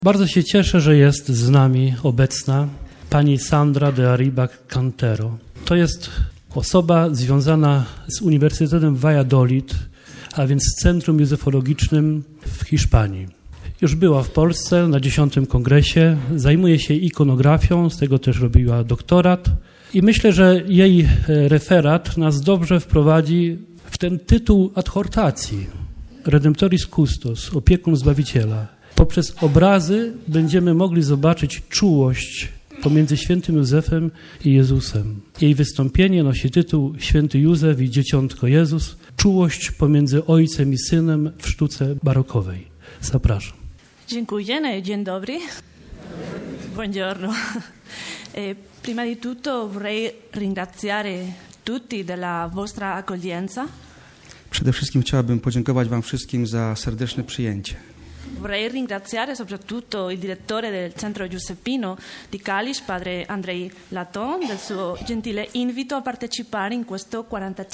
Bardzo się cieszę, że jest z nami obecna pani Sandra de Arriba Cantero. To jest osoba związana z Uniwersytetem Valladolid, a więc z Centrum Józefologicznym w Hiszpanii. Już była w Polsce na 10. kongresie, zajmuje się ikonografią, z tego też robiła doktorat i myślę, że jej referat nas dobrze wprowadzi w ten tytuł adhortacji Redemptoris Custos, opiekun Zbawiciela. Poprzez obrazy będziemy mogli zobaczyć czułość pomiędzy świętym Józefem i Jezusem. Jej wystąpienie nosi tytuł Święty Józef i Dzieciątko Jezus. Czułość pomiędzy ojcem i synem w sztuce barokowej. Zapraszam. Dziękuję, dzień dobry. Buongiorno. Prima di tutto vorrei ringraziare tutti della vostra accoglienza. Przede wszystkim chciałabym podziękować wam wszystkim za serdeczne przyjęcie. Vorrei ringraziare soprattutto il direttore del Centro Giuseppino di Kalisz, padre Andrei Laton, del suo gentile invito a partecipare in questo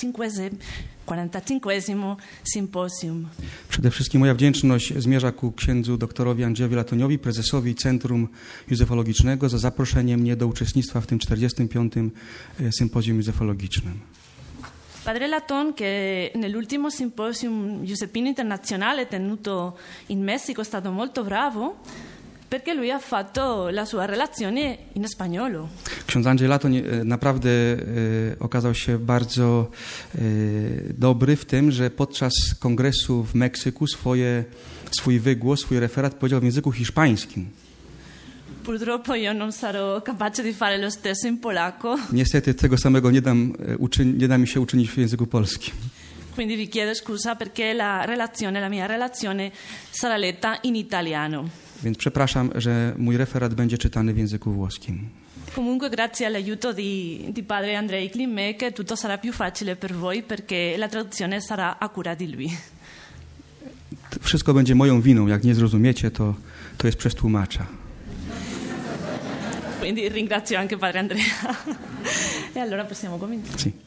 45esimo symposium. Przede wszystkim moja wdzięczność zmierza ku księdzu doktorowi Andrzejowi Latoniowi, prezesowi Centrum Józefologicznego, za zaproszenie mnie do uczestnictwa w tym 45. sympozjum józefologicznym. Padre Laton, che nell'ultimo simposium Giuseppino internazionale tenuto in Messico è stato molto bravo, perché lui ha fatto la sua relazione in spagnolo. Ksiądz Andrzej Laton naprawdę okazał się bardzo dobry w tym, że podczas kongresu w Meksyku swój wygłos, swój referat powiedział w języku hiszpańskim. Purtroppo io non sarò capace di fare lo stesso in polacco. Niestety tego samego nie da mi się uczynić w języku polskim. Quindi vi chiedo scusa perché la mia relazione sarà letta in italiano. Więc przepraszam, że mój referat będzie czytany w języku włoskim. Comunque grazie all'aiuto di padre Andrei Klimek tutto sarà più facile per voi perché la traduzione sarà a cura di lui. Wszystko będzie moją winą, jak nie zrozumiecie, to jest przez tłumacza. Quindi ringrazio anche padre Andrea. E allora possiamo cominciare. Sì.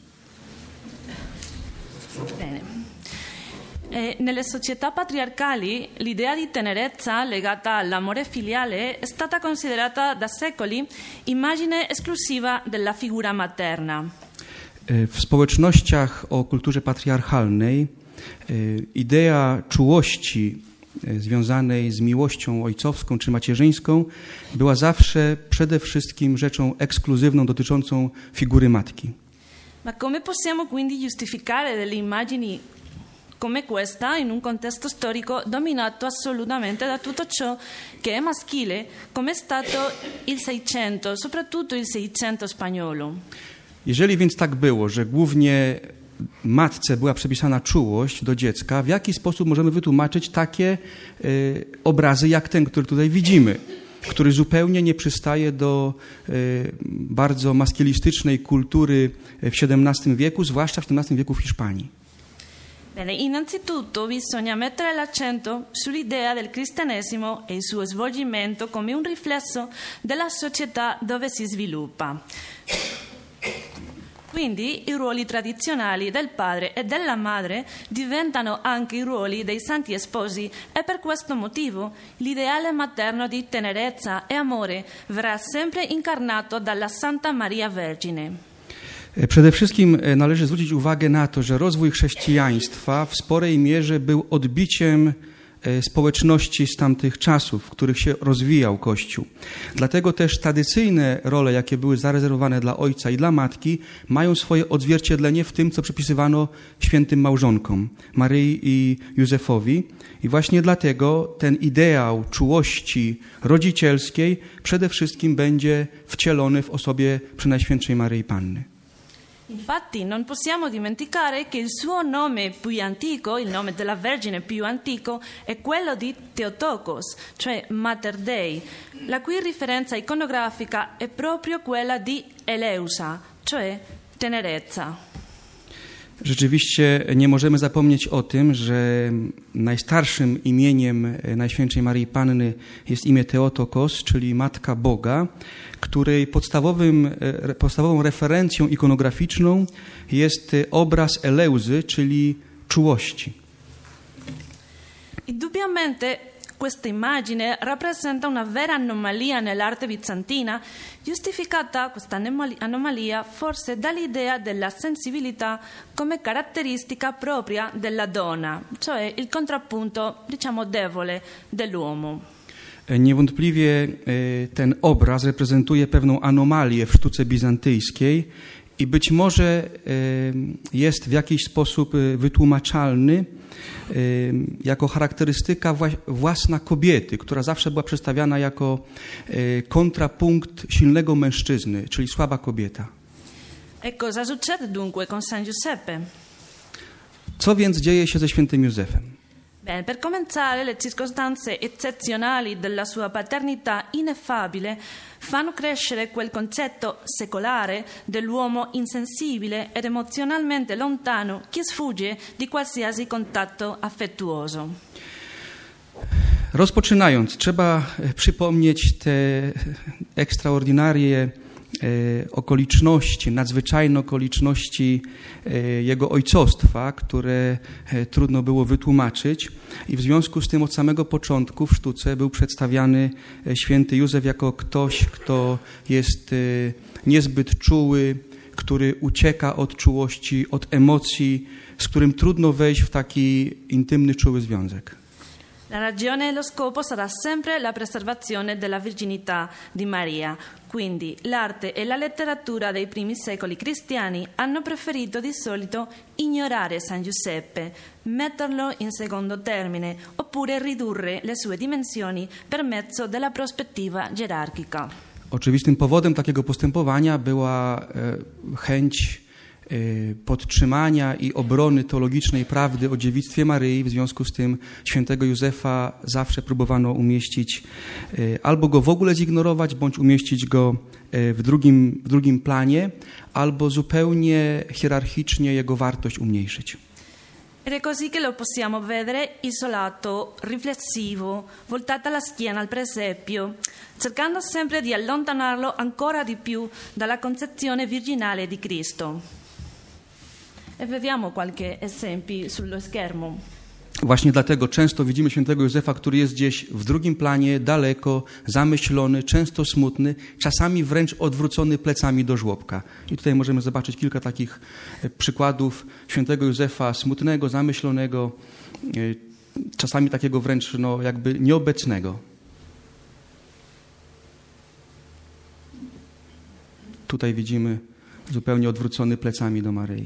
Bene. Nelle società patriarcali l'idea di tenerezza legata all'amore filiale è stata considerata da secoli immagine esclusiva della figura materna. W społecznościach o kulturze patriarchalnej idea czułości związanej z miłością ojcowską czy macierzyńską była zawsze przede wszystkim rzeczą ekskluzywną dotyczącą figury matki. Ma come possiamo quindi giustificare delle immagini come questa in un contesto storico dominato assolutamente da tutto ciò che è maschile, come è stato il Seicento, soprattutto il Seicento spagnolo? Jeżeli więc tak było, że głównie matce była przypisana czułość do dziecka, w jaki sposób możemy wytłumaczyć takie obrazy jak ten, który tutaj widzimy, który zupełnie nie przystaje do bardzo maskilistycznej kultury w XVII wieku, zwłaszcza w XVII wieku w Hiszpanii? Bene, innanzitutto bisogna mettere l'accento sull'idea del cristianesimo e il suo svolgimento come un riflesso della società dove si sviluppa. Quindi i ruoli tradizionali del padre e della madre diventano anche i ruoli dei santi sposi e per questo motivo l'ideale materno di tenerezza e amore verrà sempre incarnato dalla Santa Maria Vergine. Przede wszystkim należy zwrócić uwagę na to, że rozwój chrześcijaństwa w sporej mierze był odbiciem społeczności z tamtych czasów, w których się rozwijał Kościół. Dlatego też tradycyjne role, jakie były zarezerwowane dla ojca i dla matki, mają swoje odzwierciedlenie w tym, co przypisywano świętym małżonkom, Maryi i Józefowi. I właśnie dlatego ten ideał czułości rodzicielskiej przede wszystkim będzie wcielony w osobie Przenajświętszej Maryi Panny. Infatti non possiamo dimenticare che il suo nome più antico, il nome della Vergine più antico, è quello di Theotokos, cioè Mater Dei, la cui riferenza iconografica è proprio quella di Eleusa, cioè tenerezza. Rzeczywiście nie możemy zapomnieć o tym, że najstarszym imieniem Najświętszej Panny jest imię Theotokos, czyli Matka Boga, której podstawową referencją ikonograficzną jest obraz Eleuzy, czyli czułości. Indubbiamente questa immagine rappresenta una vera anomalia nell'arte bizantina, giustificata questa anomalia forse dall'idea della sensibilità come caratteristica propria della donna, cioè il contrappunto, diciamo, debole dell'uomo. Niewątpliwie ten obraz reprezentuje pewną anomalię w sztuce bizantyjskiej i być może jest w jakiś sposób wytłumaczalny jako charakterystyka własna kobiety, która zawsze była przedstawiana jako kontrapunkt silnego mężczyzny, czyli słaba kobieta. E cosa succede dunque con San Giuseppe? Co więc dzieje się ze świętym Józefem? Bene, per cominciare, le circostanze eccezionali della sua paternità ineffabile fanno crescere quel concetto secolare dell'uomo insensibile ed emozionalmente lontano che sfugge di qualsiasi contatto affettuoso. Rozpoczynając, trzeba przypomnieć te ekstraordynarie okoliczności, nadzwyczajne okoliczności jego ojcostwa, które trudno było wytłumaczyć i w związku z tym od samego początku w sztuce był przedstawiany święty Józef jako ktoś, kto jest niezbyt czuły, który ucieka od czułości, od emocji, z którym trudno wejść w taki intymny, czuły związek. La ragione e lo scopo sarà sempre la preservazione della virginità di Maria. Quindi l'arte e la letteratura dei primi secoli cristiani hanno preferito di solito ignorare San Giuseppe, metterlo in secondo termine oppure ridurre le sue dimensioni per mezzo della prospettiva gerarchica. Oczywistym powodem takiego postępowania była chęć podtrzymania i obrony teologicznej prawdy o dziewictwie Maryi. W związku z tym świętego Józefa zawsze próbowano umieścić, albo go w ogóle zignorować, bądź umieścić go w drugim planie, albo zupełnie hierarchicznie jego wartość umniejszyć. Ed è così che lo possiamo vedere isolato, riflessivo, voltato alla schiena al presepio, cercando sempre di allontanarlo ancora di più dalla concezione virginale di Cristo. E vediamo qualche esempi sullo schermo. Właśnie dlatego często widzimy świętego Józefa, który jest gdzieś w drugim planie, daleko, zamyślony, często smutny, czasami wręcz odwrócony plecami do żłobka. I tutaj możemy zobaczyć kilka takich przykładów świętego Józefa smutnego, zamyślonego, czasami takiego wręcz jakby nieobecnego. Tutaj widzimy zupełnie odwrócony plecami do Maryi.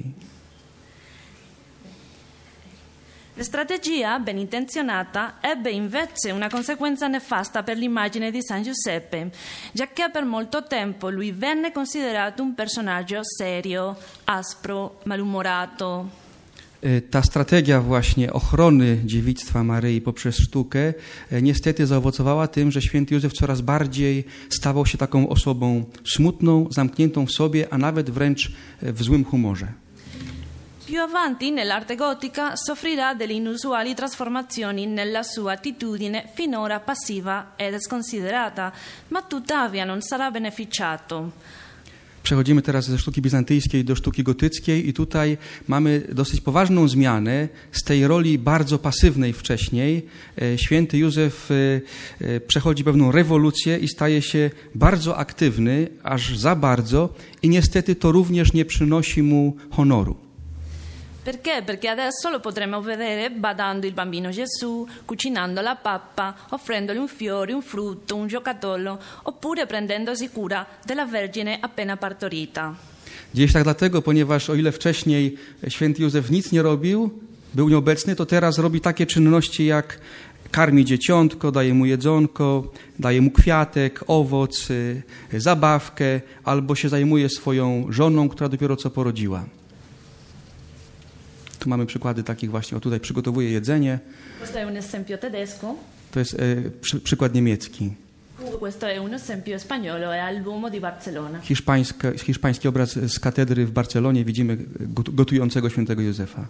La strategia ben intenzionata ebbe invece una conseguenza nefasta per l'immagine di San Giuseppe, giacché per molto tempo lui venne considerato un personaggio serio, aspro, malumorato. Ta strategia właśnie ochrony dziewictwa Maryi poprzez sztukę niestety zaowocowała tym, że święty Józef coraz bardziej stawał się taką osobą smutną, zamkniętą w sobie, a nawet wręcz w złym humorze. Più avanti, nell'arte gotica, soffrirà delle inusuali trasformazioni nella sua attitudine finora passiva ed sconsiderata, ma tuttavia non sarà beneficiato. Przechodzimy teraz ze sztuki bizantyjskiej do sztuki gotyckiej i tutaj mamy dosyć poważną zmianę z tej roli bardzo pasywnej wcześniej. Święty Józef przechodzi pewną rewolucję i staje się bardzo aktywny, aż za bardzo i niestety to również nie przynosi mu honoru. Perché? Perché adesso lo potremo vedere badando il bambino Gesù, cucinando la pappa, offrendogli un fiore, un frutto, un giocattolo, oppure prendendosi cura della Vergine appena partorita. Dzieje się tak dlatego, ponieważ o ile wcześniej święty Józef nic nie robił, był nieobecny, to teraz robi takie czynności jak karmi dzieciątko, daje mu jedzonko, daje mu kwiatek, owoc, zabawkę, albo się zajmuje swoją żoną, która dopiero co porodziła. Tu mamy przykłady takich właśnie, tutaj przygotowuje jedzenie. Questo è un esempio tedesco. To jest przykład niemiecki. Questo è un esempio spagnolo, è al Duomo di Barcellona. Hiszpański obraz z katedry w Barcelonie, widzimy gotującego świętego Józefa.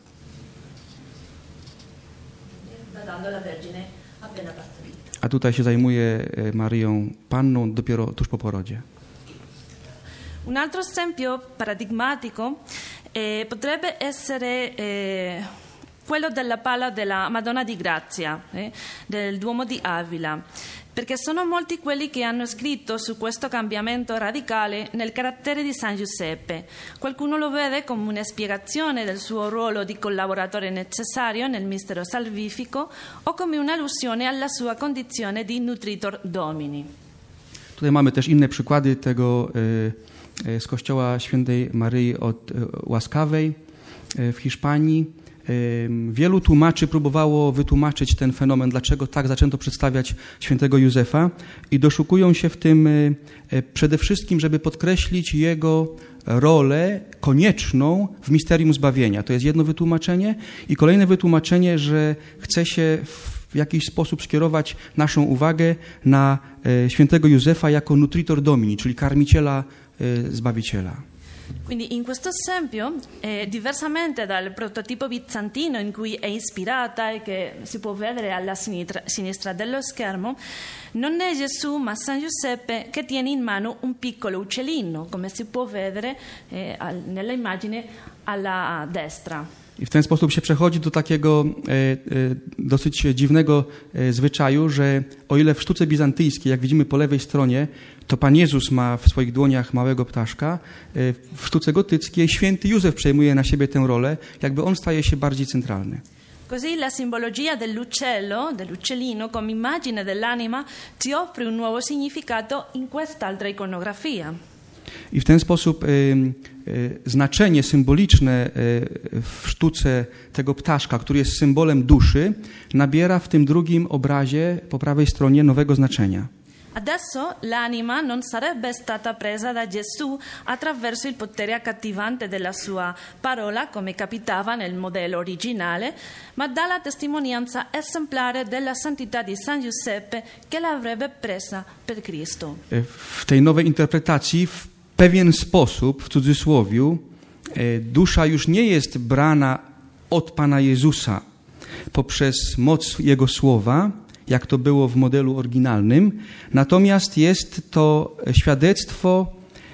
A tutaj się zajmuje Maryją Panną dopiero tuż po porodzie. Un altro esempio paradigmatico potrebbe essere quello della pala della Madonna di Grazia, del Duomo di Avila, perché sono molti quelli che hanno scritto su questo cambiamento radicale nel carattere di San Giuseppe. Qualcuno lo vede come una spiegazione del suo ruolo di collaboratore necessario nel mistero salvifico o come un'allusione alla sua condizione di nutritor domini. Tutaj mamy też inne przykłady tego z kościoła świętej Maryi Łaskawej w Hiszpanii. Wielu tłumaczy próbowało wytłumaczyć ten fenomen, dlaczego tak zaczęto przedstawiać świętego Józefa i doszukują się w tym przede wszystkim, żeby podkreślić jego rolę konieczną w misterium zbawienia. To jest jedno wytłumaczenie i kolejne wytłumaczenie, że chce się w jakiś sposób skierować naszą uwagę na świętego Józefa jako nutritor domini, czyli karmiciela Zbawiciela. Quindi in questo esempio, diversamente dal prototipo bizantino in cui è ispirata e che si può vedere alla sinistra dello schermo, non è Gesù ma San Giuseppe che tiene in mano un piccolo uccellino, come si può vedere nella immagine alla destra. I w ten sposób się przechodzi do takiego dosyć dziwnego zwyczaju, że o ile w sztuce bizantyjskiej, jak widzimy po lewej stronie, to Pan Jezus ma w swoich dłoniach małego ptaszka, w sztuce gotyckiej święty Józef przejmuje na siebie tę rolę, jakby on staje się bardziej centralny. Così la simbologia dell'uccellino come immagine dell'anima ci offre un nuovo significato in quest'altra iconografia. I w ten sposób znaczenie symboliczne w sztuce tego ptaszka, który jest symbolem duszy, nabiera w tym drugim obrazie po prawej stronie nowego znaczenia. Adesso l'anima non sarebbe stata presa da Gesù attraverso il potere accattivante della sua parola, come capitava nel modello originale, ma dalla testimonianza esemplare della santità di San Giuseppe che l'avrebbe presa per Cristo. W tej nowej interpretacji w pewien sposób, w cudzysłowiu, dusza już nie jest brana od Pana Jezusa poprzez moc Jego słowa, jak to było w modelu oryginalnym, natomiast jest to świadectwo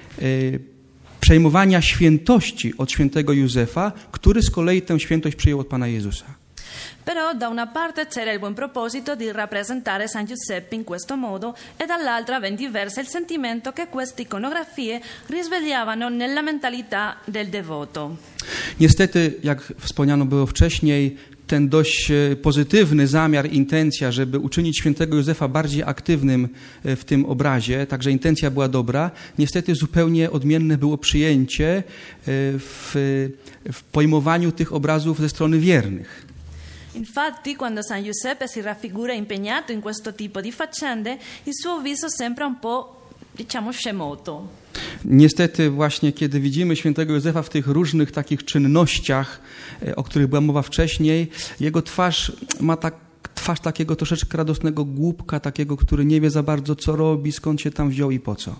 przejmowania świętości od świętego Józefa, który z kolei tę świętość przyjął od Pana Jezusa. Però da una parte c'era il buon proposito di rappresentare San Giuseppe in questo modo e dall'altra ben diversa il sentimento che queste iconografie risvegliavano nella mentalità del devoto. Niestety, jak wspomniano było wcześniej, ten dość pozytywny zamiar, intencja, żeby uczynić świętego Józefa bardziej aktywnym w tym obrazie, także intencja była dobra, niestety zupełnie odmienne było przyjęcie w pojmowaniu tych obrazów ze strony wiernych. Infatti, quando San Giuseppe si raffigura impegnato in questo tipo di faccende, il suo viso sembra un po', diciamo, scemoto. Niestety właśnie kiedy widzimy świętego Józefa w tych różnych takich czynnościach, o których była mowa wcześniej, jego twarz ma twarz takiego troszeczkę radosnego głupka, takiego, który nie wie za bardzo co robi, skąd się tam wziął i po co.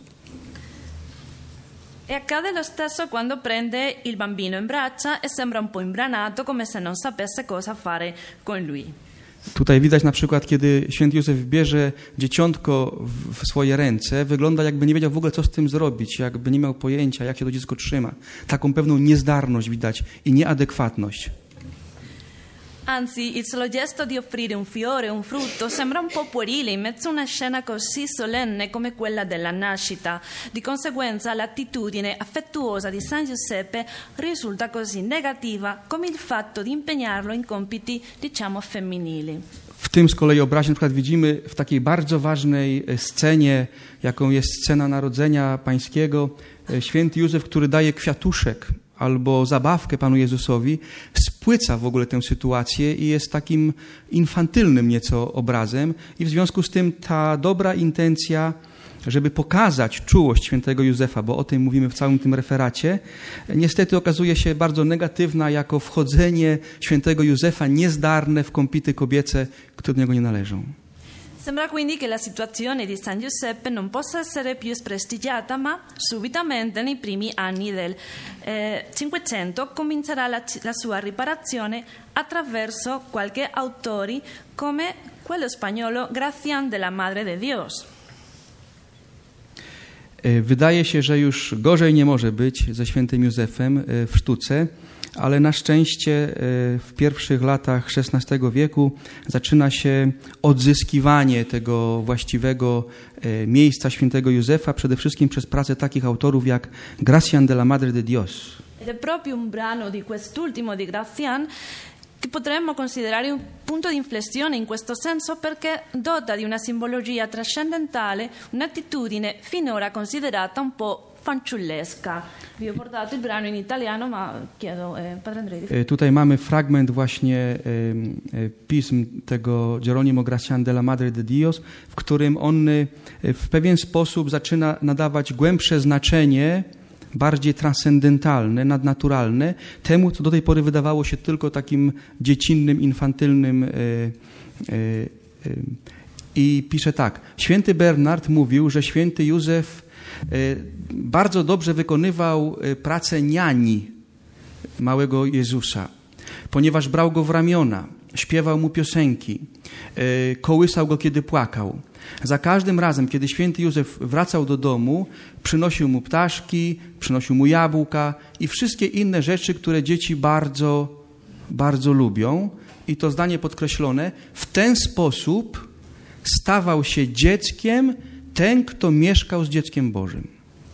E accade lo stesso quando prende il bambino in braccia e sembra un po' imbranato, come se non sapesse cosa fare con lui. Tutaj widać na przykład, kiedy święty Józef bierze dzieciątko w swoje ręce, wygląda jakby nie wiedział w ogóle, co z tym zrobić, jakby nie miał pojęcia, jak się to dziecko trzyma. Taką pewną niezdarność widać i nieadekwatność. Anzi, il solo gesto di offrire un fiore, un frutto, sembra un po' puerile in mezzo a una scena così solenne come quella della nascita. Di conseguenza, l'attitudine affettuosa di San Giuseppe risulta così negativa come il fatto di impegnarlo in compiti, diciamo, femminili. W tym z kolei obrazie na przykład widzimy w takiej bardzo ważnej scenie, jaką jest scena Narodzenia Pańskiego, święty Józef, który daje kwiatuszek albo zabawkę Panu Jezusowi, spłyca w ogóle tę sytuację i jest takim infantylnym nieco obrazem i w związku z tym ta dobra intencja, żeby pokazać czułość świętego Józefa, bo o tym mówimy w całym tym referacie, niestety okazuje się bardzo negatywna jako wchodzenie świętego Józefa niezdarne w kąpity kobiece, które do niego nie należą. Sembra quindi che la situazione di San Giuseppe non possa essere più sprestigiata, ma subitamente nei primi anni del Cinquecento comincerà la sua riparazione attraverso qualche autori come quello spagnolo Gracián de la Madre de Dios. Wydaje się, że już gorzej nie może być ze świętym Józefem w sztuce, ale na szczęście w pierwszych latach XVI wieku zaczyna się odzyskiwanie tego właściwego miejsca świętego Józefa, przede wszystkim przez pracę takich autorów jak Gracián de la Madre de Dios. Ed è proprio un brano di quest'ultimo di Gracián che potremmo considerare un punto di inflessione in questo senso perché dota di una simbologia trascendentale un'attitudine finora considerata un po' fanciullesca. Vi ho portato il brano in italiano, ma chiedo, Padre Andrei. Tutaj mamy fragment właśnie pism tego Jeronimo Gracián de la Madre de Dios, w którym on w pewien sposób zaczyna nadawać głębsze znaczenie, bardziej transcendentalne, nadnaturalne, temu, co do tej pory wydawało się tylko takim dziecinnym, infantylnym. I pisze tak. Święty Bernard mówił, że święty Józef bardzo dobrze wykonywał pracę niani małego Jezusa, ponieważ brał go w ramiona, śpiewał mu piosenki, kołysał go, kiedy płakał. Za każdym razem, kiedy święty Józef wracał do domu, przynosił mu ptaszki, przynosił mu jabłka i wszystkie inne rzeczy, które dzieci bardzo, bardzo lubią. I to zdanie podkreślone, w ten sposób stawał się dzieckiem ten, kto mieszkał z dzieckiem Bożym.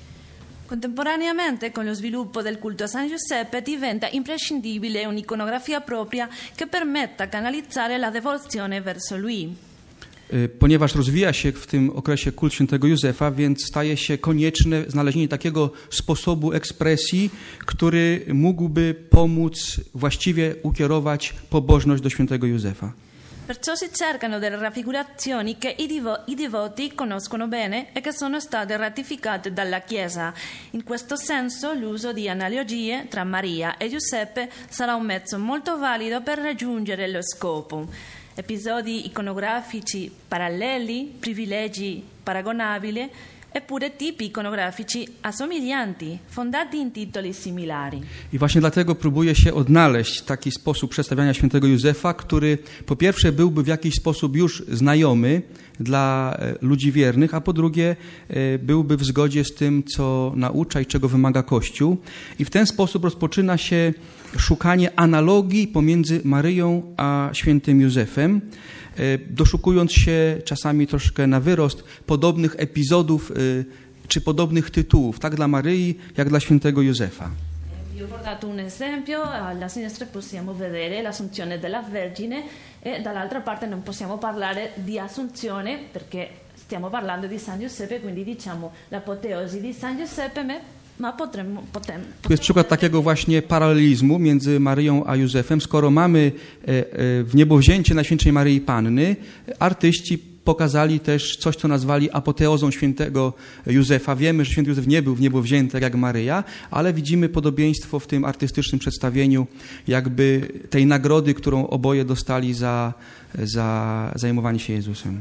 Contemporaneamente con lo sviluppo del culto a San Giuseppe diventa imprescindibile un'iconografia propria che permetta canalizzare la devozione verso lui. Ponieważ rozwija się w tym okresie kult świętego Józefa, więc staje się konieczne znalezienie takiego sposobu ekspresji, który mógłby pomóc właściwie ukierować pobożność do świętego Józefa. Perciò si cercano delle raffigurazioni che i devoti conoscono bene e che sono state ratificate dalla Chiesa. In questo senso l'uso di analogie tra Maria e Giuseppe sarà un mezzo molto valido per raggiungere lo scopo. Episodi iconografici paralleli, privilegi paragonabili, eppure tipi iconografici assomiglianti, fondati in titoli similari. I właśnie dlatego próbuje się odnaleźć taki sposób przedstawiania świętego Józefa, który po pierwsze byłby w jakiś sposób już znajomy dla ludzi wiernych, a po drugie byłby w zgodzie z tym, co naucza i czego wymaga Kościół. I w ten sposób rozpoczyna się szukanie analogii pomiędzy Maryją a świętym Józefem, doszukując się czasami troszkę na wyrost podobnych epizodów czy podobnych tytułów, tak dla Maryi, jak dla świętego Józefa. Vi ho portato un esempio, alla sinistra possiamo vedere l'Assunzione della Vergine e dall'altra parte non possiamo parlare di Assunzione perché stiamo parlando di San Giuseppe, quindi diciamo l'apoteosi di San Giuseppe, ma potremmo Tu jest przykład takiego właśnie paralelizmu między Maryją a Józefem. Skoro mamy w niebowzięcie Najświętszej Maryi Panny, artyści pokazali też coś, co nazwali apoteozą świętego Józefa. Wiemy, że święty Józef nie był w niebowzięty tak jak Maryja, ale widzimy podobieństwo w tym artystycznym przedstawieniu jakby tej nagrody, którą oboje dostali za zajmowanie się Jezusem.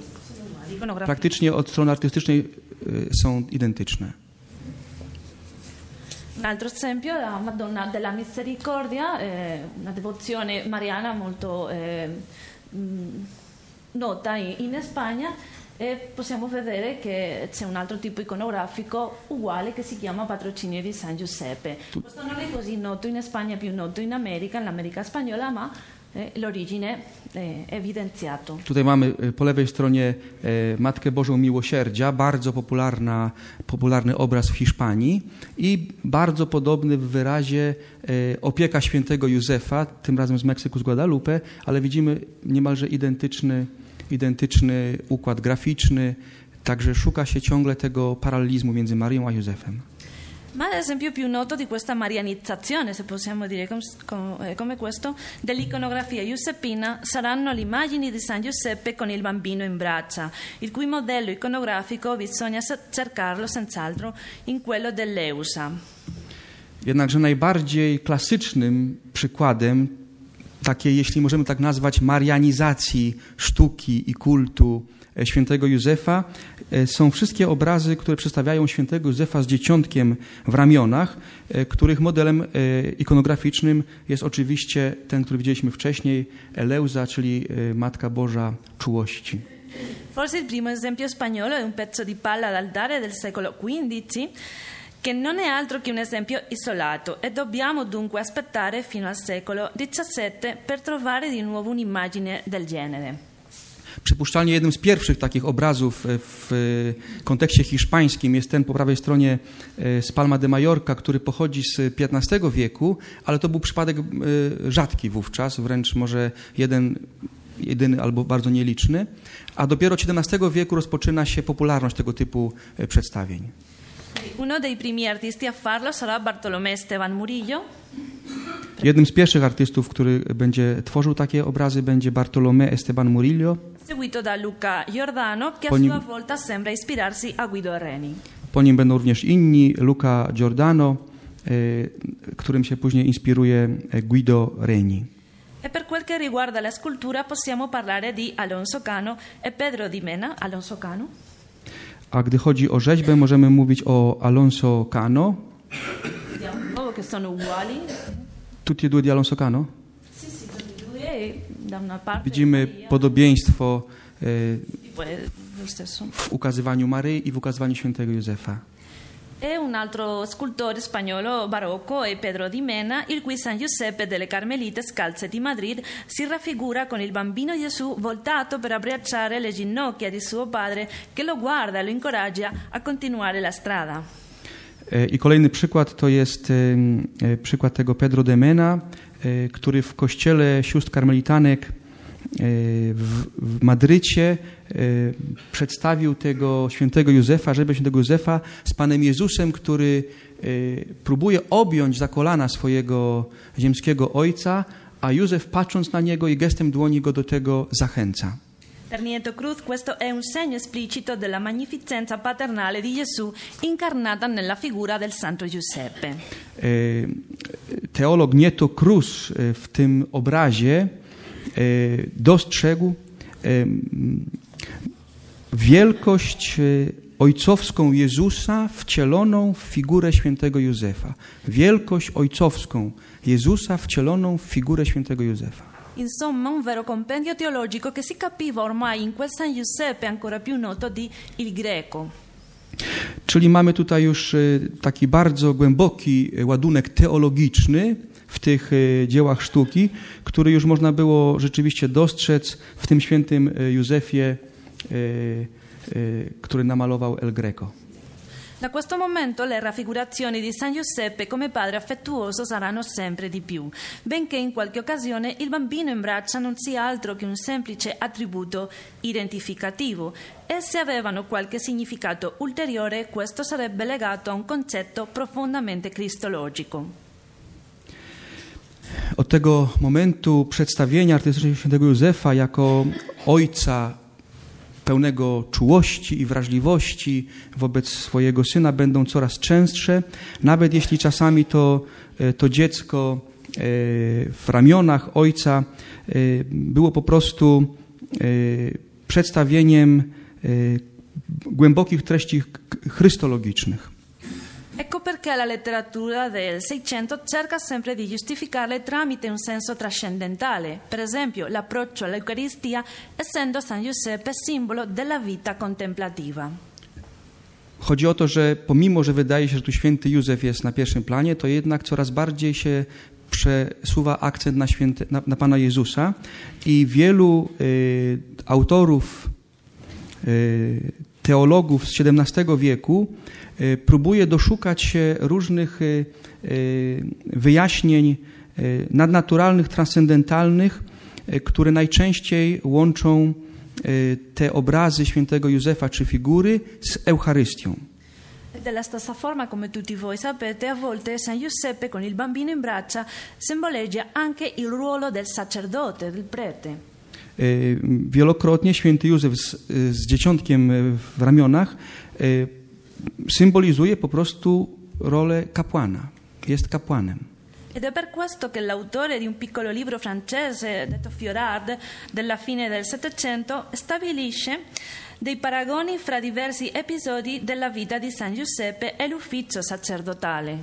Praktycznie od strony artystycznej są identyczne. Un altro esempio è la Madonna della Misericordia, una devozione mariana molto nota in Spagna, e possiamo vedere che c'è un altro tipo iconografico uguale che si chiama Patrocinio di San Giuseppe. Questo non è così noto in Spagna, è più noto in America, nell'America spagnola, ma l'origine è evidenziato. Tutaj mamy po lewej stronie Matkę Bożą Miłosierdzia, bardzo popularny obraz w Hiszpanii i bardzo podobny w wyrazie opieka świętego Józefa, tym razem z Meksyku, z Guadalupe, ale widzimy niemalże identyczny układ graficzny, także szuka się ciągle tego paralelizmu między Maryją a Józefem. Ma l'esempio più noto di questa marianizzazione, se possiamo dire come questo, dell'iconografia giuseppina saranno le immagini di San Giuseppe con il bambino in braccia, il cui modello iconografico bisogna cercarlo senz'altro in quello dell'Eusa. Jednakże najbardziej klasycznym przykładem takiej, jeśli możemy tak nazwać, marianizacji sztuki i kultu świętego Józefa są wszystkie obrazy, które przedstawiają świętego Józefa z dzieciątkiem w ramionach, których modelem ikonograficznym jest oczywiście ten, który widzieliśmy wcześniej, Eleusa, czyli Matka Boża Czułości. Forse il primo esempio spagnolo è un pezzo di palla d'altare del secolo XV che non è altro che un esempio isolato e dobbiamo dunque aspettare fino al secolo XVII per trovare di nuovo un'immagine del genere. Przypuszczalnie jednym z pierwszych takich obrazów w kontekście hiszpańskim jest ten po prawej stronie z Palma de Mallorca, który pochodzi z XV wieku, ale to był przypadek rzadki wówczas, wręcz może jedyny albo bardzo nieliczny, a dopiero od XVII wieku rozpoczyna się popularność tego typu przedstawień. Uno dei primi artisti a farlo sarà Bartolomé Esteban Murillo. Jednym z pierwszych artystów, który będzie tworzył takie obrazy, będzie Bartolomé Esteban Murillo, Seguito da Luca Giordano, che a Po nim- sua volta sembra ispirarsi a Guido Reni. po nim będą również inni, Luca Giordano, którym się później inspiruje Guido Reni. E per quel che riguarda la scultura possiamo parlare di Alonso Cano e Pedro Di Mena. Alonso Cano. A gdy chodzi o rzeźbę, możemy mówić o Alonso Cano. Vediamo un po' che sono uguali. Tutti e due di Alonso Cano? Sì, tutti e due, e da una parte Widzimy Maria, podobieństwo tipo è lo stesso. w ukazywaniu Maryi i w ukazywaniu świętego Józefa. E un altro scultore spagnolo barocco è Pedro Di Mena, il cui San Giuseppe delle Carmelite Scalze di Madrid si raffigura con il bambino Gesù voltato per abbracciare le ginocchia di suo padre, che lo guarda e lo incoraggia a continuare la strada. I kolejny przykład to jest przykład tego Pedro de Mena, który w kościele sióstr karmelitanek w Madrycie przedstawił tego świętego Józefa, rzeźbę świętego Józefa z Panem Jezusem, który próbuje objąć za kolana swojego ziemskiego ojca, a Józef patrząc na niego i gestem dłoni go do tego zachęca. Per Nieto Cruz questo è un segno esplicito della magnificenza paternale di Gesù incarnata nella figura del Santo Giuseppe. Teolog Nieto Cruz w tym obrazie dostrzegł wielkość ojcowską Jezusa wcieloną w figurę świętego Józefa. Wielkość ojcowską Jezusa wcieloną w figurę świętego Józefa. Insomma, un vero compendio teologico che si capiva ormai in quel San Giuseppe ancora più noto di Il Greco. Czyli mamy tutaj już taki bardzo głęboki ładunek teologiczny w tych dziełach sztuki, który już można było rzeczywiście dostrzec w tym świętym Józefie, który namalował El Greco. Da questo momento le raffigurazioni di San Giuseppe come padre affettuoso saranno sempre di più, benché in qualche occasione il bambino in braccia non sia altro che un semplice attributo identificativo e se avevano qualche significato ulteriore questo sarebbe legato a un concetto profondamente cristologico. Od tego momentu przedstawienia artystycznego świętego Józefa jako ojca pełnego czułości i wrażliwości wobec swojego syna będą coraz częstsze, nawet jeśli czasami to dziecko w ramionach ojca było po prostu przedstawieniem głębokich treści chrystologicznych. Ecco perché la letteratura del Seicento cerca sempre di giustificarle tramite un senso trascendentale, per esempio l'approccio all'Eucaristia essendo San Giuseppe simbolo della vita contemplativa. Chodzi o to, że pomimo, że wydaje się, że tu święty Józef jest na pierwszym planie, to jednak coraz bardziej się przesuwa akcent na Pana Jezusa i wielu autorów, teologów z XVII wieku próbuje doszukać się różnych wyjaśnień nadnaturalnych, transcendentalnych, które najczęściej łączą te obrazy świętego Józefa czy figury z Eucharystią. Della stessa forma, come tutti voi sapete, a volte San Giuseppe con il bambino in braccia simboleggia anche il ruolo del sacerdote, del prete. Wielokrotnie święty Józef z dzieciątkiem w ramionach symbolizuje po prostu rolę kapłana. Jest kapłanem. Ed è per questo che l'autore di un piccolo libro francese detto Fiorard della fine del Settecento stabilisce dei paragoni fra diversi episodi della vita di San Giuseppe e l'ufficio sacerdotale.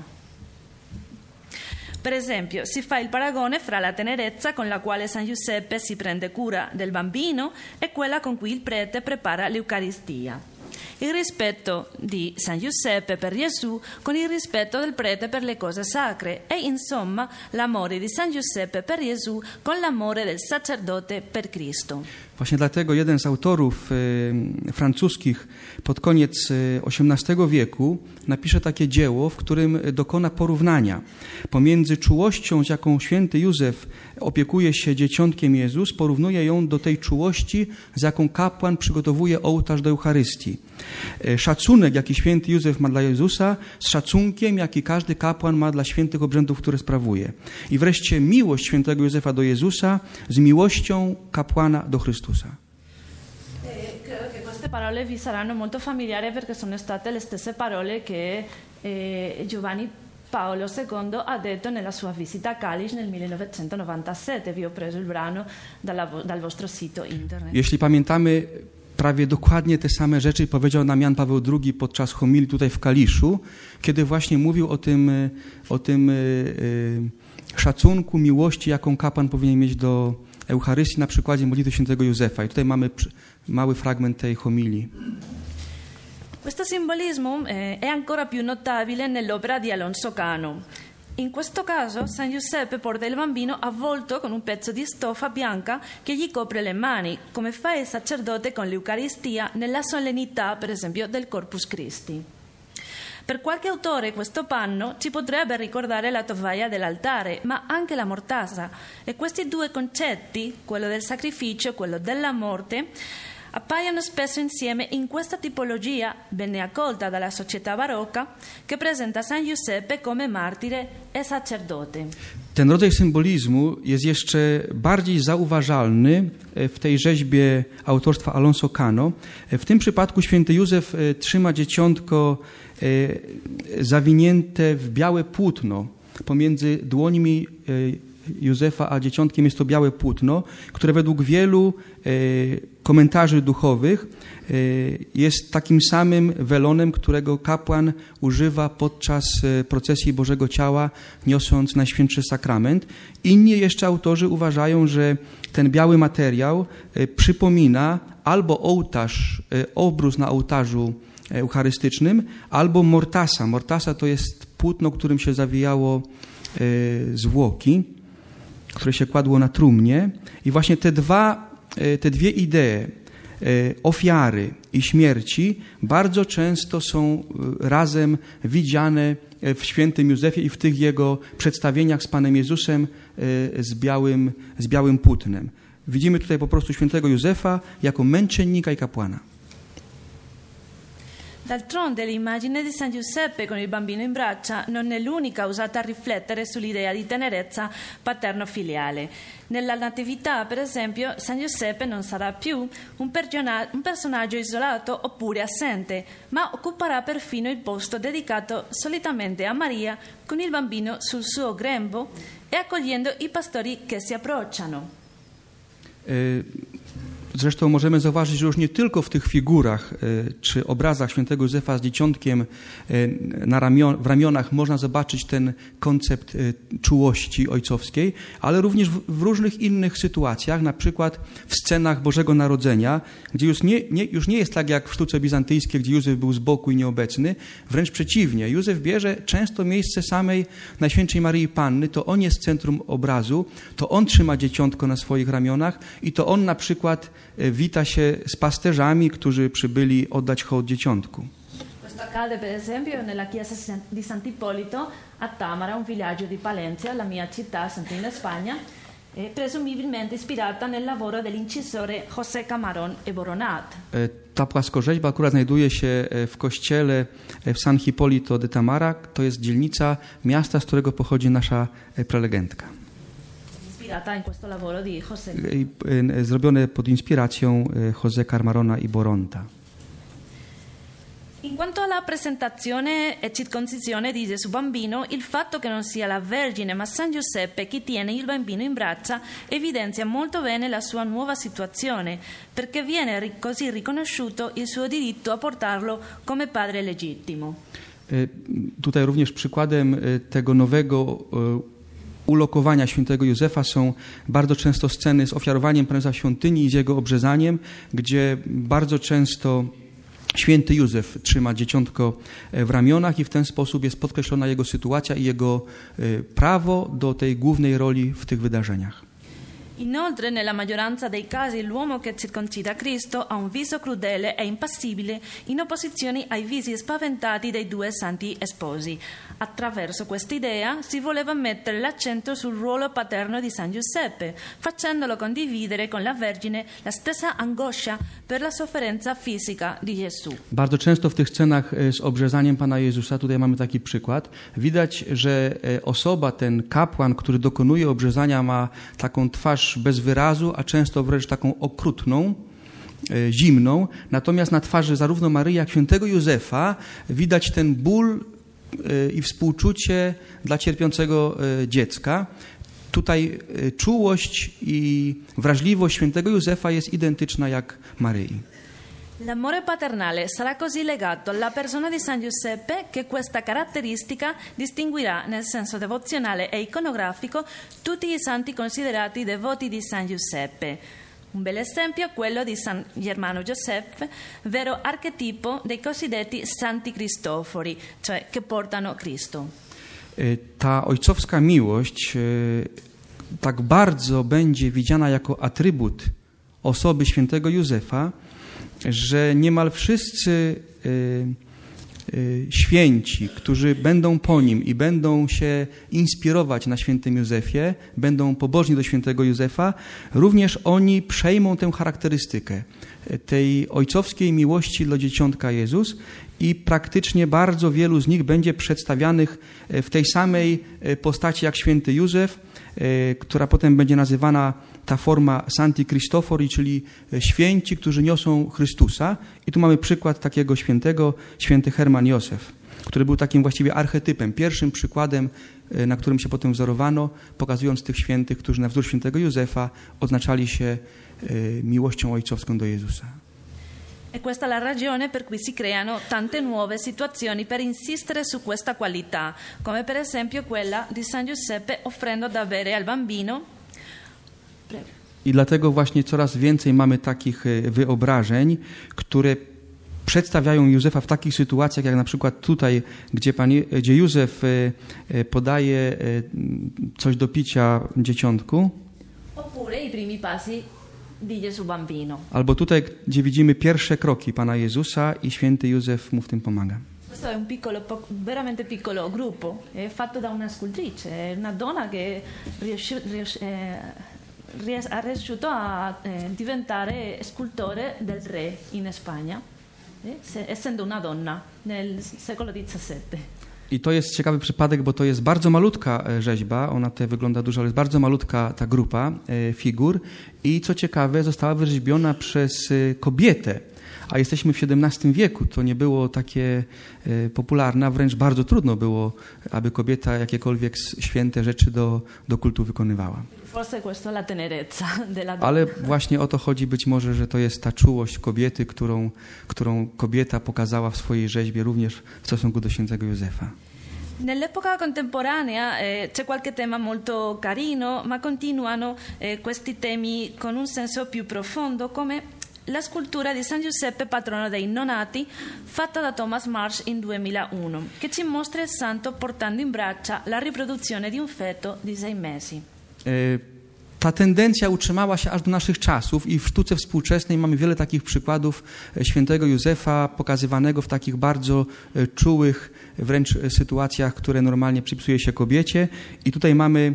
Per esempio, si fa il paragone fra la tenerezza con la quale San Giuseppe si prende cura del bambino e quella con cui il prete prepara l'Eucaristia. il rispetto di San Giuseppe per Gesù con il rispetto del prete per le cose sacre e insomma l'amore di San Giuseppe per Gesù con l'amore del sacerdote per Cristo. Właśnie dlatego jeden z autorów francuskich pod koniec XVIII wieku napisze takie dzieło, w którym dokona porównania pomiędzy czułością, z jaką święty Józef opiekuje się dzieciątkiem Jezus, porównuje ją do tej czułości, z jaką kapłan przygotowuje ołtarz do Eucharystii. Szacunek, jaki święty Józef ma dla Jezusa, z szacunkiem, jaki każdy kapłan ma dla świętych obrzędów, które sprawuje. I wreszcie miłość świętego Józefa do Jezusa z miłością kapłana do Chrystusa. Credo che queste parole vi saranno molto familiari perché sono state le stesse parole che Giovanni Paolo II ha detto nella sua visita a Kalisz nel 1997. Vi ho preso il brano dal vostro sito internet. Jeśli pamiętamy, prawie dokładnie te same rzeczy powiedział nam Jan Paweł II podczas homilii tutaj w Kaliszu, kiedy właśnie mówił o tym szacunku, miłości, jaką kapłan powinien mieć do Eucharystii na przykładzie modlitwy świętego Józefa. I tutaj mamy mały fragment tej homilii. Questo simbolismo è ancora più notabile nell'opera di Alonso Cano. In questo caso San Giuseppe porta il bambino avvolto con un pezzo di stoffa bianca che gli copre le mani, come fa il sacerdote con l'Eucaristia nella solennità, per esempio, del Corpus Christi. Per qualche autore questo panno ci potrebbe ricordare la tovaglia dell'altare, ma anche la mortasa. E questi due concetti, quello del sacrificio e quello della morte, appaiono spesso insieme in questa tipologia, bene accolta dalla società barocca, che presenta San Giuseppe come martire e sacerdote. Ten rodzaj symbolizmu jest jeszcze bardziej zauważalny w tej rzeźbie autorstwa Alonso Cano. W tym przypadku święty Józef trzyma dzieciątko zawinięte w białe płótno. Pomiędzy dłońmi Józefa a dzieciątkiem jest to białe płótno, które według wielu komentarzy duchowych jest takim samym welonem, którego kapłan używa podczas procesji Bożego Ciała, niosąc Najświętszy Sakrament. Inni jeszcze autorzy uważają, że ten biały materiał przypomina albo ołtarz, obrus na ołtarzu eucharystycznym, albo mortasa. Mortasa to jest płótno, którym się zawijało zwłoki, które się kładło na trumnie. I właśnie te dwie idee, ofiary i śmierci, bardzo często są razem widziane w świętym Józefie i w tych jego przedstawieniach z Panem Jezusem z białym płótnem. Widzimy tutaj po prostu świętego Józefa jako męczennika i kapłana. D'altronde l'immagine di San Giuseppe con il bambino in braccia non è l'unica usata a riflettere sull'idea di tenerezza paterno-filiale. Nella Natività, per esempio, San Giuseppe non sarà più un personaggio isolato oppure assente, ma occuperà perfino il posto dedicato solitamente a Maria con il bambino sul suo grembo e accogliendo i pastori che si approcciano. Zresztą możemy zauważyć, że już nie tylko w tych figurach czy obrazach świętego Józefa z dzieciątkiem w ramionach można zobaczyć ten koncept czułości ojcowskiej, ale również w różnych innych sytuacjach, na przykład w scenach Bożego Narodzenia, gdzie już nie jest tak jak w sztuce bizantyjskiej, gdzie Józef był z boku i nieobecny, wręcz przeciwnie. Józef bierze często miejsce samej Najświętszej Maryi Panny, to on jest centrum obrazu, to on trzyma dzieciątko na swoich ramionach i to on na przykład wita się z pasterzami, którzy przybyli oddać hołd dzieciątku. Questo accade per esempio nella chiesa di Sant'Ippolito a Tamara, un villaggio di Palencia, la mia città, sempre in Spagna, presumibilmente ispirata nel lavoro dell'incisore José Camarón e Boronat. Ta płaskorzeźba akurat znajduje się w kościele w San Hipólito de Tamara. To jest dzielnica miasta, z którego pochodzi nasza prelegentka. In questo lavoro di José. Zrobione pod inspiracją José Camarona i Boronta. In quanto alla presentazione e circoncisione di Gesù bambino, il fatto che non sia la Vergine ma San Giuseppe chi tiene il bambino in braccia evidenzia molto bene la sua nuova situazione, perché viene così riconosciuto il suo diritto a portarlo come padre legittimo. Tutaj również przykładem tego nowego ulokowania świętego Józefa są bardzo często sceny z ofiarowaniem Pana Jezusa w świątyni i z jego obrzezaniem, gdzie bardzo często święty Józef trzyma dzieciątko w ramionach i w ten sposób jest podkreślona jego sytuacja i jego prawo do tej głównej roli w tych wydarzeniach. Inoltre, nella maggioranza dei casi, l'uomo che circoncida Cristo ha un viso crudele e impassibile in opposizione ai visi spaventati dei due santi sposi. Attraverso quest'idea si voleva mettere l'accento sul ruolo paterno di San Giuseppe, facendolo condividere con la Vergine la stessa angoscia per la sofferenza fisica di Gesù. Bardzo często w tych scenach z obrzezaniem Pana Jezusa, tutaj mamy taki przykład, widać, że osoba, ten kapłan, który dokonuje obrzezania, ma taką twarz bez wyrazu, a często wręcz taką okrutną, zimną. Natomiast na twarzy zarówno Maryi, jak i świętego Józefa widać ten ból i współczucie dla cierpiącego dziecka. Tutaj czułość i wrażliwość świętego Józefa jest identyczna jak Maryi. L'amore paternale sarà così legato alla persona di San Giuseppe che questa caratteristica distinguerà nel senso devozionale e iconografico tutti i santi considerati devoti di San Giuseppe. Un bel esempio è quello di San Germano Giuseppe, vero archetipo dei cosiddetti Santi Cristofori, cioè che portano Cristo. Ta ojcowska miłość tak bardzo będzie widziana jako atrybut osoby świętego Józefa, że niemal wszyscy święci, którzy będą po nim i będą się inspirować na świętym Józefie, będą pobożni do świętego Józefa, również oni przejmą tę charakterystykę tej ojcowskiej miłości do dzieciątka Jezus i praktycznie bardzo wielu z nich będzie przedstawianych w tej samej postaci jak święty Józef, która potem będzie nazywana ta forma Santi Cristofori, czyli święci, którzy niosą Chrystusa. I tu mamy przykład takiego świętego, święty Herman Józef, który był takim właściwie archetypem, pierwszym przykładem, na którym się potem wzorowano, pokazując tych świętych, którzy na wzór świętego Józefa oznaczali się miłością ojcowską do Jezusa. E questa è la ragione per cui si creano tante nuove situazioni per insistere su questa qualità, come per esempio quella di San Giuseppe offrendo da bere al bambino. I dlatego właśnie coraz więcej mamy takich wyobrażeń, które przedstawiają Józefa w takich sytuacjach, jak na przykład tutaj, gdzie Józef podaje coś do picia dzieciątku. Oppure i primi passi di Gesù bambino. Albo tutaj, gdzie widzimy pierwsze kroki Pana Jezusa i święty Józef mu w tym pomaga. Questo è un piccolo, veramente piccolo gruppo, è fatto da una scultrice, è una donna che ha riuscito a diventare scultore del re in Spagna, essendo una donna nel secolo XVII. I to jest ciekawy przypadek, bo to jest bardzo malutka rzeźba, ona tutaj wygląda dużo, ale jest bardzo malutka ta grupa figur i co ciekawe została wyrzeźbiona przez kobietę, a jesteśmy w XVII wieku, to nie było takie popularne, a wręcz bardzo trudno było, aby kobieta jakiekolwiek święte rzeczy do kultu wykonywała. Ale właśnie o to chodzi być może, że to jest ta czułość kobiety, którą kobieta pokazała w swojej rzeźbie również w stosunku do świętego Józefa. Nell'epoca contemporanea c'è qualche tema molto carino, ma continuano questi temi con un senso più profondo, come la scultura di San Giuseppe, patrono dei nonati, fatta da Thomas Marsh in 2001, che ci mostra il santo portando in braccia la riproduzione di un feto di 6 mesi. Ta tendencja utrzymała się aż do naszych czasów i w sztuce współczesnej mamy wiele takich przykładów świętego Józefa pokazywanego w takich bardzo czułych wręcz sytuacjach, które normalnie przypisuje się kobiecie. I tutaj mamy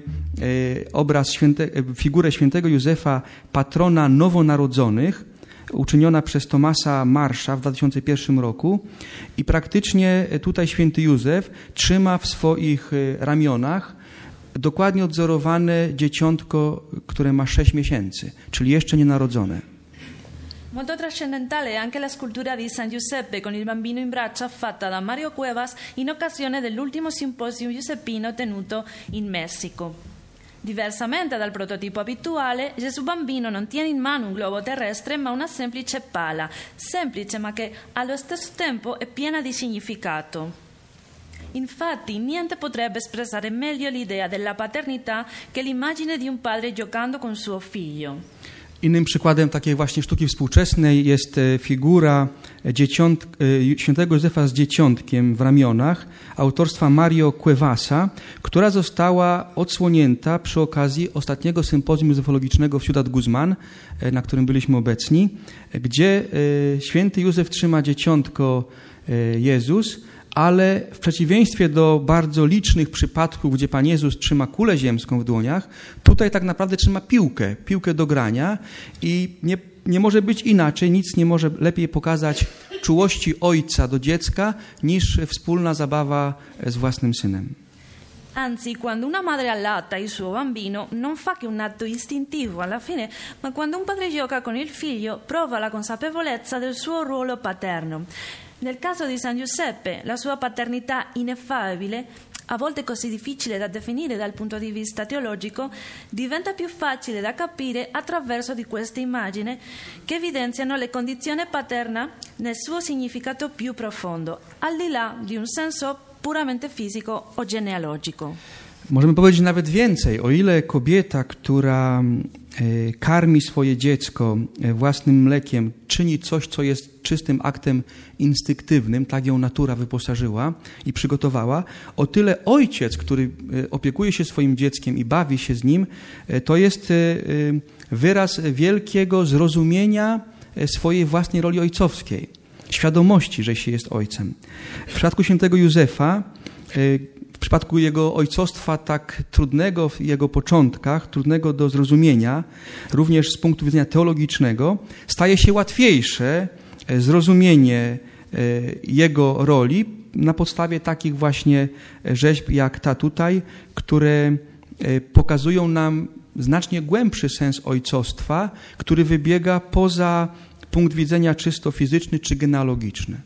figurę świętego Józefa, patrona nowonarodzonych, uczyniona przez Thomasa Marsha w 2001 roku i praktycznie tutaj święty Józef trzyma w swoich ramionach dokładnie odzorowane dzieciątko, które ma 6 miesięcy, czyli jeszcze nienarodzone. Molto trascendentale è anche la scultura di San Giuseppe con il bambino in braccia fatta da Mario Cuevas in occasione dell'ultimo simposio giuseppino tenuto in Messico. Diversamente dal prototipo abituale, Gesù bambino non tiene in mano un globo terrestre ma una semplice pala, semplice ma che allo stesso tempo è piena di significato. Infatti, niente potrebbe espressare meglio l'idea della paternità che l'immagine di un padre giocando con suo figlio. Innym przykładem takiej właśnie sztuki współczesnej jest figura świętego Józefa z dzieciątkiem w ramionach autorstwa Mario Cuevasa, która została odsłonięta przy okazji ostatniego sympozjum józefologicznego w Ciudad Guzman, na którym byliśmy obecni, gdzie święty Józef trzyma dzieciątko Jezus, ale w przeciwieństwie do bardzo licznych przypadków, gdzie Pan Jezus trzyma kulę ziemską w dłoniach, tutaj tak naprawdę trzyma piłkę do grania i nie może być inaczej, nic nie może lepiej pokazać czułości ojca do dziecka niż wspólna zabawa z własnym synem. Anzi, quando una madre allatta il suo bambino, non fa che un atto istintivo alla fine, ma quando un padre gioca con il figlio, prova la consapevolezza del suo ruolo paterno. Nel caso di San Giuseppe, la sua paternità ineffabile, a volte così difficile da definire dal punto di vista teologico, diventa più facile da capire attraverso di queste immagini che evidenziano le condizioni paterna nel suo significato più profondo, al di là di un senso puramente fisico o genealogico. Możemy powiedzieć nawet więcej. O ile kobieta, która karmi swoje dziecko własnym mlekiem, czyni coś, co jest czystym aktem instynktywnym, tak ją natura wyposażyła i przygotowała, o tyle ojciec, który opiekuje się swoim dzieckiem i bawi się z nim, to jest wyraz wielkiego zrozumienia swojej własnej roli ojcowskiej, świadomości, że się jest ojcem. W przypadku świętego Józefa, w przypadku jego ojcostwa tak trudnego w jego początkach, trudnego do zrozumienia, również z punktu widzenia teologicznego, staje się łatwiejsze zrozumienie jego roli na podstawie takich właśnie rzeźb jak ta tutaj, które pokazują nam znacznie głębszy sens ojcostwa, który wybiega poza punkt widzenia czysto fizyczny czy genealogiczny.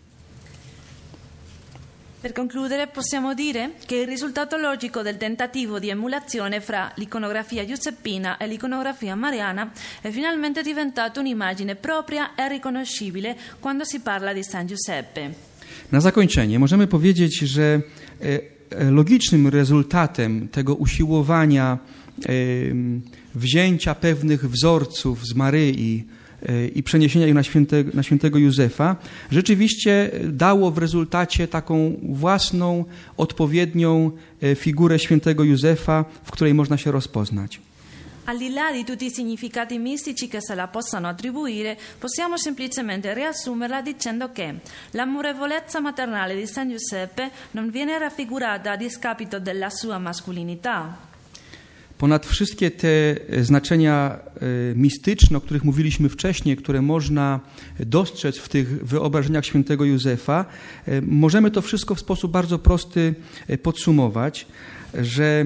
Per concludere possiamo dire che il risultato logico del tentativo di emulazione fra l'iconografia giuseppina e l'iconografia mariana è finalmente diventato un'immagine propria e riconoscibile quando si parla di San Giuseppe. Na zakończenie możemy powiedzieć, że logicznym rezultatem tego usiłowania wzięcia pewnych wzorców z Maryi i przeniesienia ich na świętego Józefa rzeczywiście dało w rezultacie taką własną, odpowiednią figurę świętego Józefa, w której można się rozpoznać. Al di là di tutti i significati mistici che se la possano attribuire, possiamo semplicemente riassumerla dicendo che l'amorevolezza maternale di San Giuseppe non viene raffigurata a discapito della sua mascolinità. Ponad wszystkie te znaczenia mistyczne, o których mówiliśmy wcześniej, które można dostrzec w tych wyobrażeniach świętego Józefa, możemy to wszystko w sposób bardzo prosty podsumować, że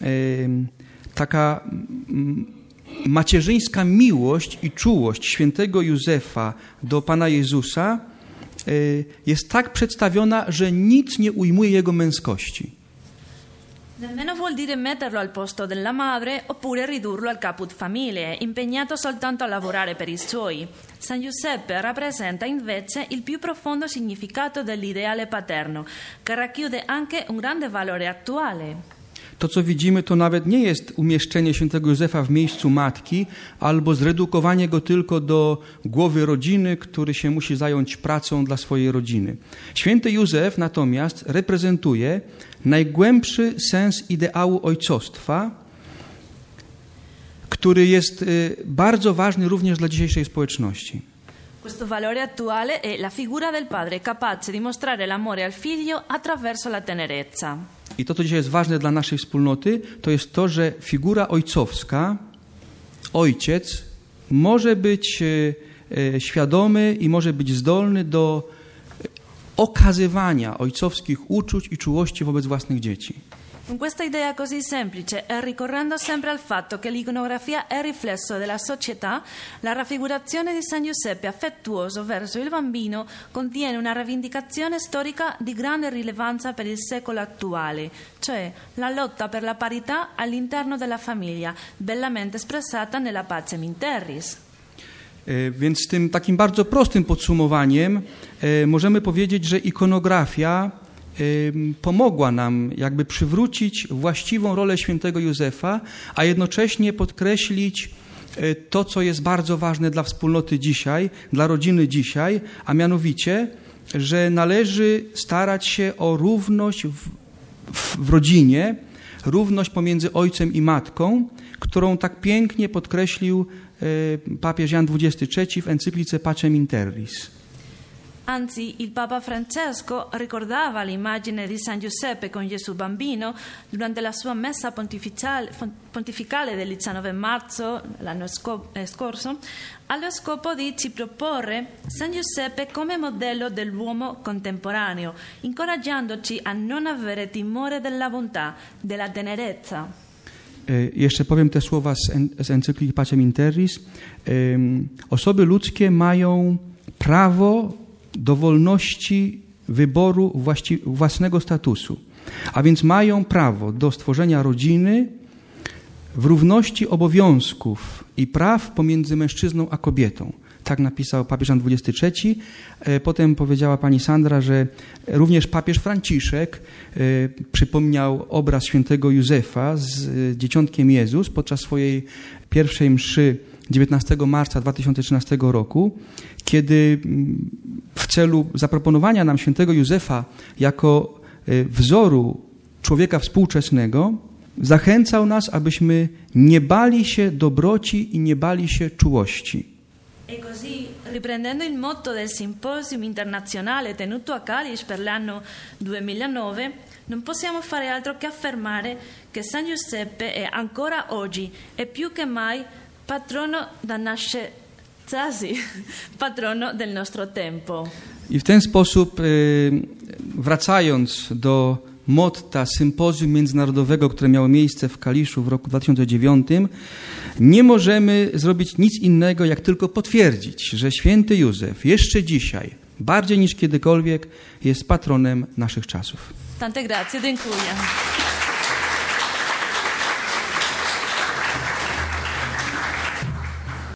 taka macierzyńska miłość i czułość świętego Józefa do Pana Jezusa jest tak przedstawiona, że nic nie ujmuje jego męskości. Nemmeno vuol dire metterlo al posto della madre oppure ridurlo al caput familiae, impegnato soltanto a lavorare per i suoi. San Giuseppe rappresenta invece il più profondo significato dell'ideale paterno, che racchiude anche un grande valore attuale. To, co widzimy, to nawet nie jest umieszczenie świętego Józefa w miejscu matki albo zredukowanie go tylko do głowy rodziny, który się musi zająć pracą dla swojej rodziny. Święty Józef natomiast reprezentuje najgłębszy sens ideału ojcostwa, który jest bardzo ważny również dla dzisiejszej społeczności. Questo valore attuale è la figura del padre capace di mostrare l'amore al figlio attraverso la tenerezza. I to, co dzisiaj jest ważne dla naszej wspólnoty, to jest to, że figura ojcowska, ojciec, może być świadomy i może być zdolny do okazywania ojcowskich uczuć i czułości wobec własnych dzieci. Con questa idea così semplice e ricorrendo sempre al fatto che l'iconografia è riflesso della società, la raffigurazione di San Giuseppe affettuoso verso il bambino contiene una rivendicazione storica di grande rilevanza per il secolo attuale, cioè la lotta per la parità all'interno della famiglia, bellamente espressata nella Pacem in Terris. Więc tym takim bardzo prostym podsumowaniem możemy powiedzieć, że ikonografia pomogła nam jakby przywrócić właściwą rolę świętego Józefa, a jednocześnie podkreślić to, co jest bardzo ważne dla wspólnoty dzisiaj, dla rodziny dzisiaj, a mianowicie, że należy starać się o równość w rodzinie, równość pomiędzy ojcem i matką, którą tak pięknie podkreślił papież Jan XXIII w encyklice Pacem in Terris. Anzi, il Papa Francesco ricordava l'immagine di San Giuseppe con Gesù bambino durante la sua messa pontificale del 19 marzo l'anno scorso, allo scopo di ci proporre San Giuseppe come modello dell'uomo contemporaneo, incoraggiandoci a non avere timore della bontà, della tenerezza. Jeszcze powiem te słowa z encykliki Pacem in Terris. Osoby ludzkie mają prawo do wolności wyboru własnego statusu, a więc mają prawo do stworzenia rodziny w równości obowiązków i praw pomiędzy mężczyzną a kobietą. Tak napisał papież Jan XXIII. Potem powiedziała pani Sandra, że również papież Franciszek przypomniał obraz świętego Józefa z dzieciątkiem Jezus podczas swojej pierwszej mszy 19 marca 2013 roku, kiedy w celu zaproponowania nam świętego Józefa jako wzoru człowieka współczesnego zachęcał nas, abyśmy nie bali się dobroci i nie bali się czułości. E così, riprendendo il motto del simposium internazionale tenuto a Calice per l'anno 2009, non possiamo fare altro che affermare che San Giuseppe è ancora oggi e più che mai patrono patrono del nostro tempo. I w ten sposób, wracając do motta sympozjum międzynarodowego, które miało miejsce w Kaliszu w roku 2009, nie możemy zrobić nic innego, jak tylko potwierdzić, że święty Józef jeszcze dzisiaj, bardziej niż kiedykolwiek, jest patronem naszych czasów. Tante grazie, dziękuję.